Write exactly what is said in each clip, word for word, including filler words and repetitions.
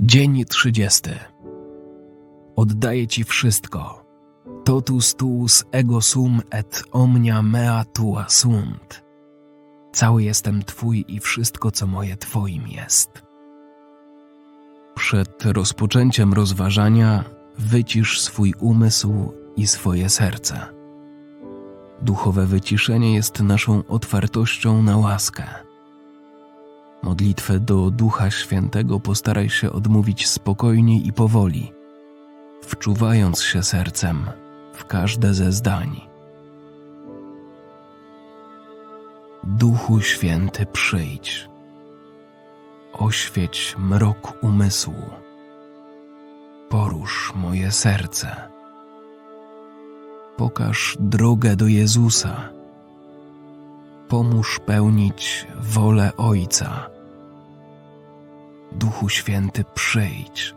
Dzień trzydziesty. Oddaję Ci wszystko. Totus tuus ego sum et omnia mea tua sunt. Cały jestem Twój i wszystko, co moje, Twoim jest. Przed rozpoczęciem rozważania wycisz swój umysł i swoje serce. Duchowe wyciszenie jest naszą otwartością na łaskę. Modlitwę do Ducha Świętego postaraj się odmówić spokojnie i powoli, wczuwając się sercem w każde ze zdań. Duchu Święty, przyjdź. Oświeć mrok umysłu. Porusz moje serce. Pokaż drogę do Jezusa. Pomóż pełnić wolę Ojca. Duchu Święty, przyjdź.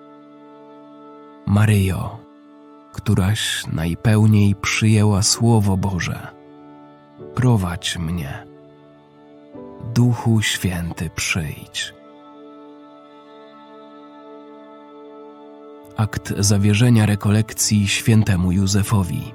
Maryjo, któraś najpełniej przyjęła Słowo Boże, prowadź mnie. Duchu Święty, przyjdź. Akt zawierzenia rekolekcji świętemu Józefowi.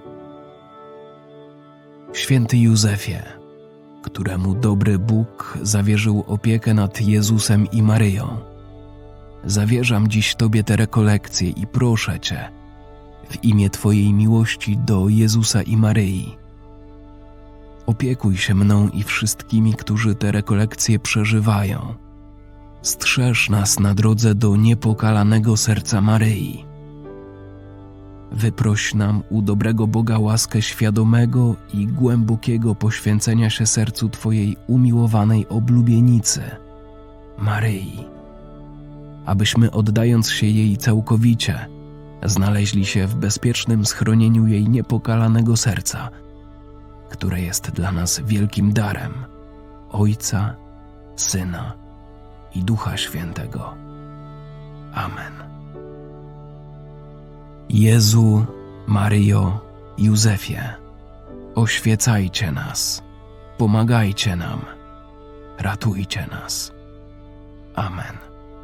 Święty Józefie, któremu dobry Bóg zawierzył opiekę nad Jezusem i Maryją, zawierzam dziś Tobie te rekolekcje i proszę Cię, w imię Twojej miłości do Jezusa i Maryi, opiekuj się mną i wszystkimi, którzy te rekolekcje przeżywają. Strzeż nas na drodze do niepokalanego serca Maryi. Wyproś nam u dobrego Boga łaskę świadomego i głębokiego poświęcenia się sercu Twojej umiłowanej oblubienicy, Maryi, abyśmy, oddając się jej całkowicie, znaleźli się w bezpiecznym schronieniu jej niepokalanego serca, które jest dla nas wielkim darem Ojca, Syna i Ducha Świętego. Amen. Jezu, Maryjo, Józefie, oświecajcie nas, pomagajcie nam, ratujcie nas. Amen.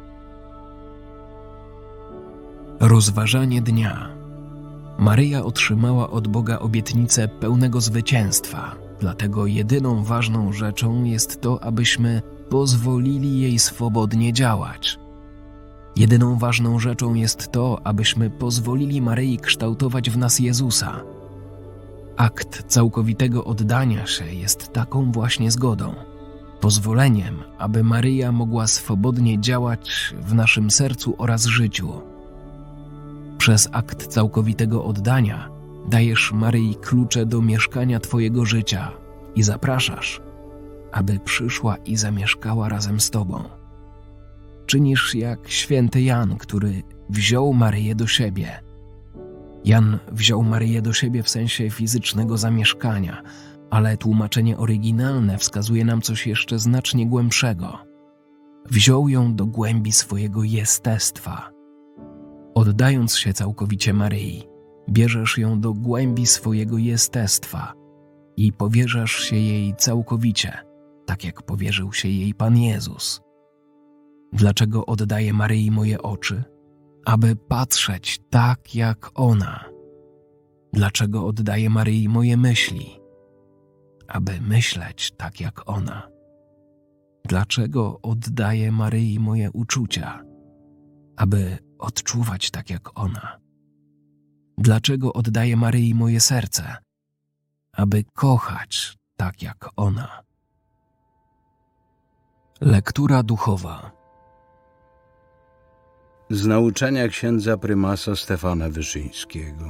Rozważanie dnia. Maryja otrzymała od Boga obietnicę pełnego zwycięstwa, dlatego jedyną ważną rzeczą jest to, abyśmy pozwolili jej swobodnie działać. Jedyną ważną rzeczą jest to, abyśmy pozwolili Maryi kształtować w nas Jezusa. Akt całkowitego oddania się jest taką właśnie zgodą, pozwoleniem, aby Maryja mogła swobodnie działać w naszym sercu oraz życiu. Przez akt całkowitego oddania dajesz Maryi klucze do mieszkania Twojego życia i zapraszasz, aby przyszła i zamieszkała razem z Tobą. Czynisz jak święty Jan, który wziął Maryję do siebie. Jan wziął Maryję do siebie w sensie fizycznego zamieszkania, ale tłumaczenie oryginalne wskazuje nam coś jeszcze znacznie głębszego. Wziął ją do głębi swojego jestestwa. Oddając się całkowicie Maryi, bierzesz ją do głębi swojego jestestwa i powierzasz się jej całkowicie, tak jak powierzył się jej Pan Jezus. Dlaczego oddaję Maryi moje oczy? Aby patrzeć tak jak ona. Dlaczego oddaję Maryi moje myśli? Aby myśleć tak jak ona. Dlaczego oddaję Maryi moje uczucia? Aby odczuwać tak jak ona. Dlaczego oddaję Maryi moje serce? Aby kochać tak jak ona. Lektura duchowa. Z nauczania księdza prymasa Stefana Wyszyńskiego.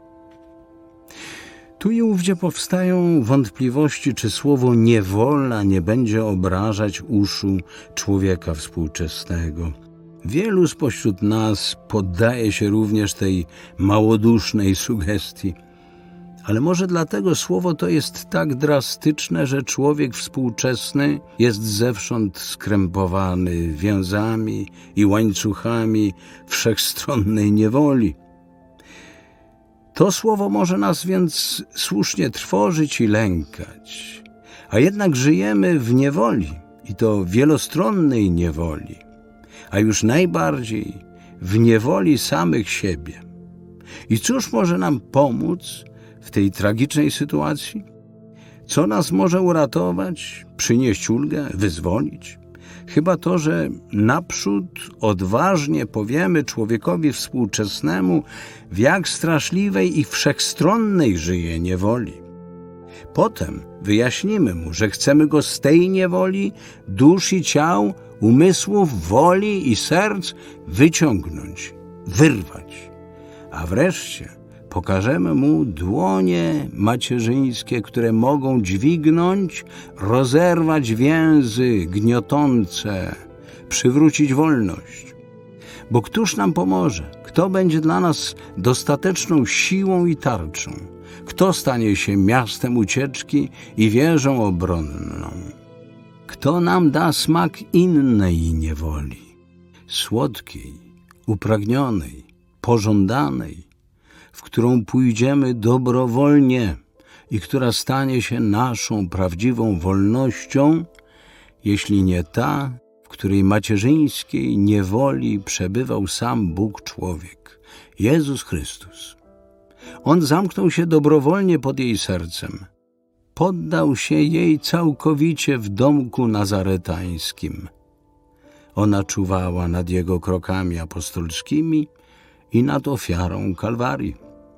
Tu i ówdzie powstają wątpliwości, czy słowo niewola nie będzie obrażać uszu człowieka współczesnego. Wielu spośród nas poddaje się również tej małodusznej sugestii. Ale może dlatego słowo to jest tak drastyczne, że człowiek współczesny jest zewsząd skrępowany więzami i łańcuchami wszechstronnej niewoli. To słowo może nas więc słusznie trwożyć i lękać, a jednak żyjemy w niewoli, i to wielostronnej niewoli. a już najbardziej w niewoli samych siebie. I cóż może nam pomóc w tej tragicznej sytuacji? Co nas może uratować, przynieść ulgę, wyzwolić? Chyba to, że naprzód odważnie powiemy człowiekowi współczesnemu, w jak straszliwej i wszechstronnej żyje niewoli. Potem wyjaśnimy mu, że chcemy go z tej niewoli, dusz i ciał, umysłów, woli i serc wyciągnąć, wyrwać. A wreszcie pokażemy mu dłonie macierzyńskie, które mogą dźwignąć, rozerwać więzy gniotące, przywrócić wolność. Bo któż nam pomoże? Kto będzie dla nas dostateczną siłą i tarczą? Kto stanie się miastem ucieczki i wieżą obronną? Kto nam da smak innej niewoli, słodkiej, upragnionej, pożądanej, w którą pójdziemy dobrowolnie i która stanie się naszą prawdziwą wolnością, jeśli nie ta, w której macierzyńskiej niewoli przebywał sam Bóg człowiek, Jezus Chrystus. On zamknął się dobrowolnie pod jej sercem. Poddał się jej całkowicie w domku nazaretańskim. Ona czuwała nad jego krokami apostolskimi i nad ofiarą Kalwarii.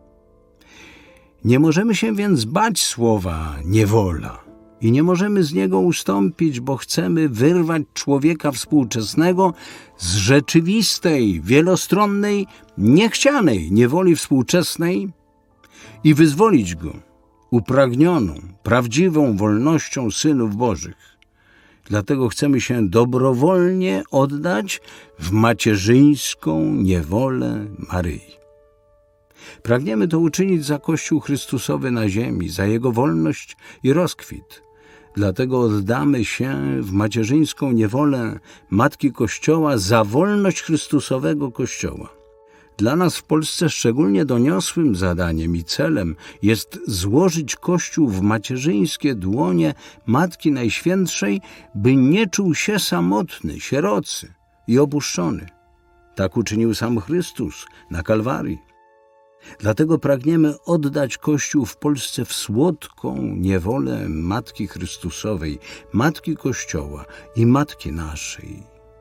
Nie możemy się więc bać słowa niewola i nie możemy z niego ustąpić, bo chcemy wyrwać człowieka współczesnego z rzeczywistej, wielostronnej, niechcianej niewoli współczesnej i wyzwolić go upragnioną, prawdziwą wolnością synów Bożych. Dlatego chcemy się dobrowolnie oddać w macierzyńską niewolę Maryi. Pragniemy to uczynić za Kościół Chrystusowy na ziemi, za Jego wolność i rozkwit. Dlatego oddamy się w macierzyńską niewolę Matki Kościoła za wolność Chrystusowego Kościoła. Dla nas w Polsce szczególnie doniosłym zadaniem i celem jest złożyć Kościół w macierzyńskie dłonie Matki Najświętszej, by nie czuł się samotny, sierocy i opuszczony. Tak uczynił sam Chrystus na Kalwarii. Dlatego pragniemy oddać Kościół w Polsce w słodką niewolę Matki Chrystusowej, Matki Kościoła i Matki naszej.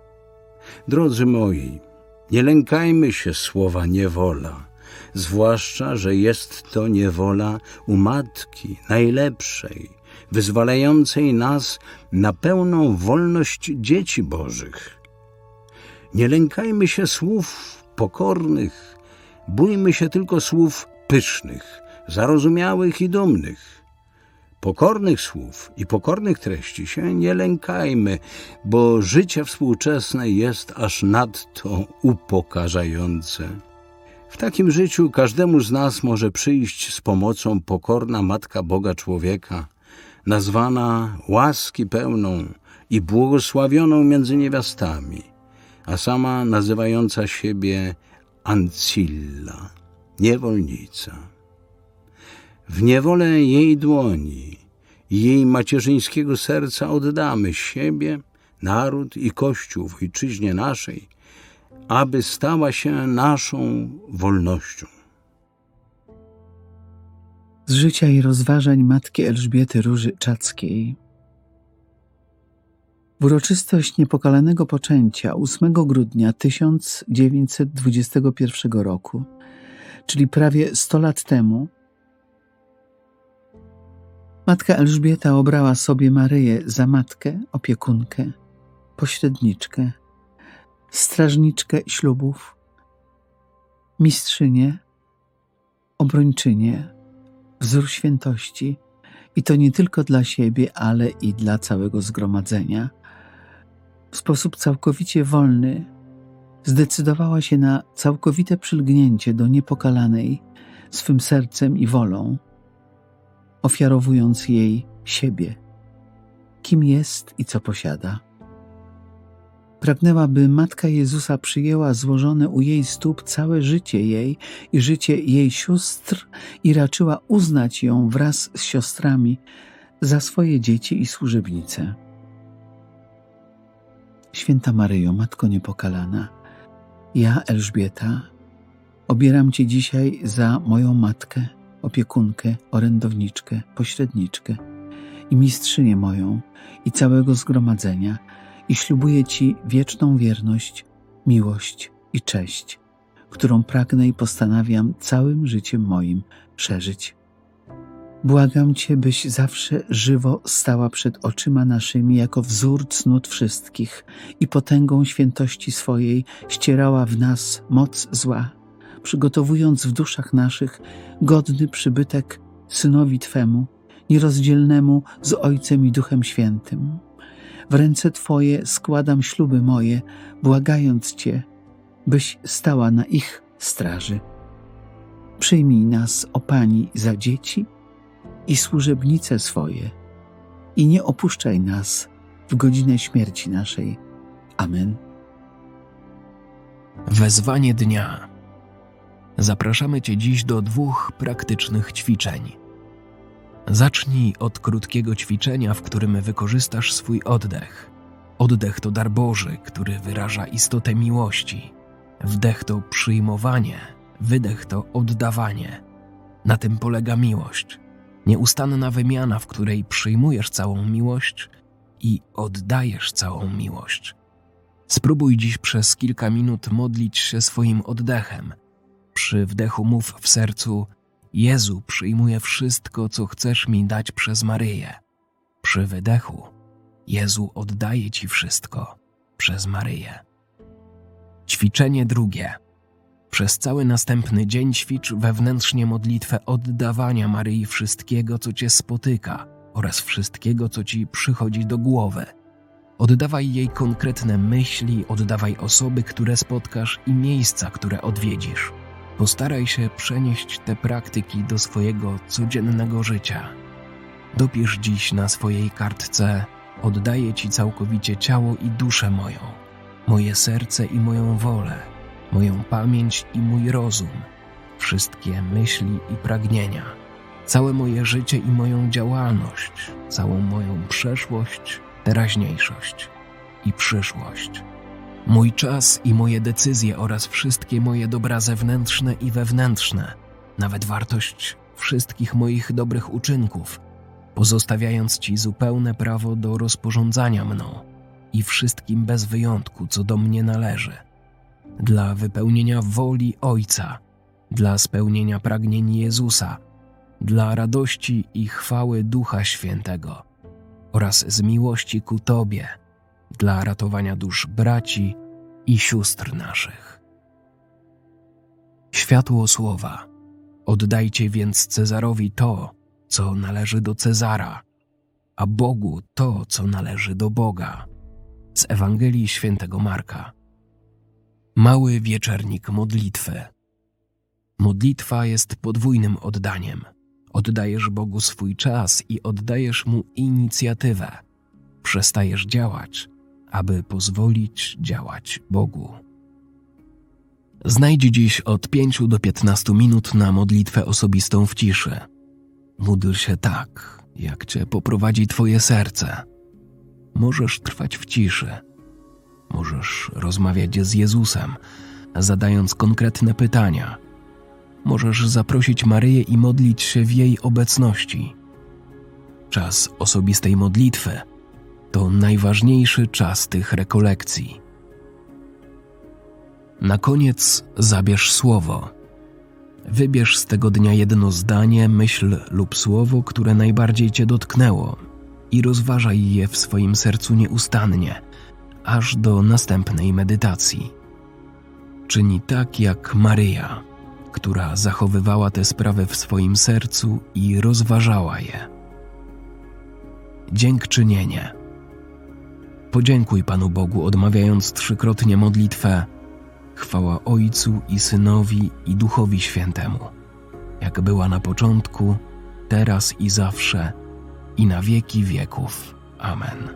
Drodzy moi, nie lękajmy się słowa niewola, zwłaszcza, że jest to niewola u Matki Najlepszej, wyzwalającej nas na pełną wolność dzieci Bożych. Nie lękajmy się słów pokornych, bójmy się tylko słów pysznych, zarozumiałych i dumnych. Pokornych słów i pokornych treści się nie lękajmy, bo życie współczesne jest aż nadto upokarzające. W takim życiu każdemu z nas może przyjść z pomocą pokorna Matka Boga człowieka, nazwana łaski pełną i błogosławioną między niewiastami, a sama nazywająca siebie Ancilla, niewolnica. W niewolę jej dłoni i jej macierzyńskiego serca oddamy siebie, naród i Kościół w ojczyźnie naszej, aby stała się naszą wolnością. Z życia i rozważań matki Elżbiety Róży Czackiej. W uroczystość niepokalanego poczęcia ósmego grudnia tysiąc dziewięćset dwudziestego pierwszego roku, czyli prawie sto lat temu, matka Elżbieta obrała sobie Maryję za matkę, opiekunkę, pośredniczkę, strażniczkę ślubów, mistrzynię, obrończynię, wzór świętości, i to nie tylko dla siebie, ale i dla całego zgromadzenia. W sposób całkowicie wolny zdecydowała się na całkowite przylgnięcie do niepokalanej swym sercem i wolą, ofiarowując jej siebie, kim jest i co posiada. Pragnęła, by Matka Jezusa przyjęła złożone u jej stóp całe życie jej i życie jej sióstr i raczyła uznać ją wraz z siostrami za swoje dzieci i służebnice. Święta Maryjo, Matko Niepokalana, ja, Elżbieta, obieram Cię dzisiaj za moją matkę, opiekunkę, orędowniczkę, pośredniczkę i mistrzynię moją i całego zgromadzenia i ślubuję Ci wieczną wierność, miłość i cześć, którą pragnę i postanawiam całym życiem moim przeżyć. Błagam Cię, byś zawsze żywo stała przed oczyma naszymi jako wzór cnót wszystkich i potęgą świętości swojej ścierała w nas moc zła, przygotowując w duszach naszych godny przybytek Synowi Twemu, nierozdzielnemu z Ojcem i Duchem Świętym. W ręce Twoje składam śluby moje, błagając Cię, byś stała na ich straży. Przyjmij nas, o Pani, za dzieci i służebnice swoje i nie opuszczaj nas w godzinę śmierci naszej. Amen. Wezwanie dnia. Zapraszamy Cię dziś do dwóch praktycznych ćwiczeń. Zacznij od krótkiego ćwiczenia, w którym wykorzystasz swój oddech. Oddech to dar Boży, który wyraża istotę miłości. Wdech to przyjmowanie, wydech to oddawanie. Na tym polega miłość. Nieustanna wymiana, w której przyjmujesz całą miłość i oddajesz całą miłość. Spróbuj dziś przez kilka minut modlić się swoim oddechem. Przy wdechu mów w sercu: Jezu, przyjmuję wszystko, co chcesz mi dać przez Maryję. Przy wydechu: Jezu, oddaję Ci wszystko przez Maryję. Ćwiczenie drugie. Przez cały następny dzień ćwicz wewnętrznie modlitwę oddawania Maryi wszystkiego, co Cię spotyka oraz wszystkiego, co Ci przychodzi do głowy. Oddawaj jej konkretne myśli, oddawaj osoby, które spotkasz i miejsca, które odwiedzisz. Postaraj się przenieść te praktyki do swojego codziennego życia. Dopisz dziś na swojej kartce: oddaję Ci całkowicie ciało i duszę moją, moje serce i moją wolę, moją pamięć i mój rozum, wszystkie myśli i pragnienia, całe moje życie i moją działalność, całą moją przeszłość, teraźniejszość i przyszłość. Mój czas i moje decyzje oraz wszystkie moje dobra zewnętrzne i wewnętrzne, nawet wartość wszystkich moich dobrych uczynków, pozostawiając Ci zupełne prawo do rozporządzania mną i wszystkim bez wyjątku, co do mnie należy. Dla wypełnienia woli Ojca, dla spełnienia pragnień Jezusa, dla radości i chwały Ducha Świętego oraz z miłości ku Tobie, dla ratowania dusz braci i sióstr naszych. Światło słowa. Oddajcie więc Cezarowi to, co należy do Cezara, a Bogu to, co należy do Boga. Z Ewangelii Świętego Marka. Mały wieczernik modlitwy. Modlitwa jest podwójnym oddaniem. Oddajesz Bogu swój czas i oddajesz Mu inicjatywę. Przestajesz działać, aby pozwolić działać Bogu. Znajdź dziś od pięciu do piętnastu minut na modlitwę osobistą w ciszy. Módl się tak, jak Cię poprowadzi Twoje serce. Możesz trwać w ciszy. Możesz rozmawiać z Jezusem, zadając konkretne pytania. Możesz zaprosić Maryję i modlić się w jej obecności. Czas osobistej modlitwy to najważniejszy czas tych rekolekcji. Na koniec zabierz słowo. Wybierz z tego dnia jedno zdanie, myśl lub słowo, które najbardziej Cię dotknęło i rozważaj je w swoim sercu nieustannie, aż do następnej medytacji. Czyni tak jak Maryja, która zachowywała te sprawy w swoim sercu i rozważała je. Dziękczynienie. Podziękuj Panu Bogu, odmawiając trzykrotnie modlitwę: chwała Ojcu i Synowi i Duchowi Świętemu, jak była na początku, teraz i zawsze, i na wieki wieków. Amen.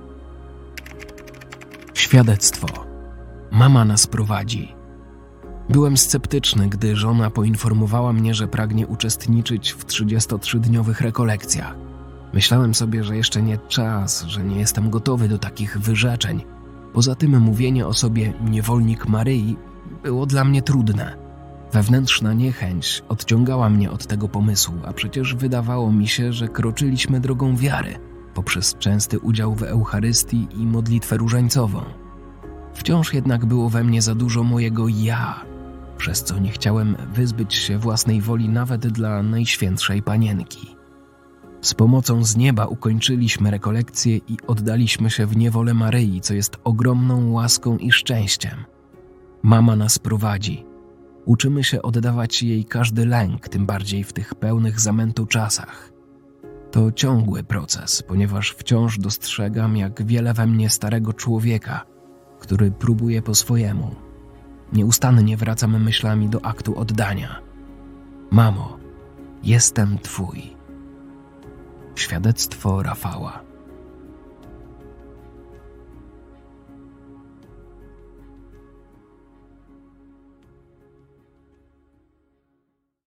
Świadectwo. Mama nas prowadzi. Byłem sceptyczny, gdy żona poinformowała mnie, że pragnie uczestniczyć w trzydziestotrzydniowych rekolekcjach. Myślałem sobie, że jeszcze nie czas, że nie jestem gotowy do takich wyrzeczeń, Poza tym mówienie o sobie niewolnik Maryi było dla mnie trudne. Wewnętrzna niechęć odciągała mnie od tego pomysłu, a przecież wydawało mi się, że kroczyliśmy drogą wiary poprzez częsty udział w Eucharystii i modlitwę różańcową. Wciąż jednak było we mnie za dużo mojego ja, przez co nie chciałem wyzbyć się własnej woli nawet dla Najświętszej Panienki. Z pomocą z nieba ukończyliśmy rekolekcję i oddaliśmy się w niewolę Maryi, co jest ogromną łaską i szczęściem. Mama nas prowadzi. Uczymy się oddawać jej każdy lęk, tym bardziej w tych pełnych zamętu czasach. To ciągły proces, ponieważ wciąż dostrzegam, jak wiele we mnie starego człowieka, który próbuje po swojemu. Nieustannie wracamy myślami do aktu oddania. Mamo, jestem Twój. Świadectwo Rafała.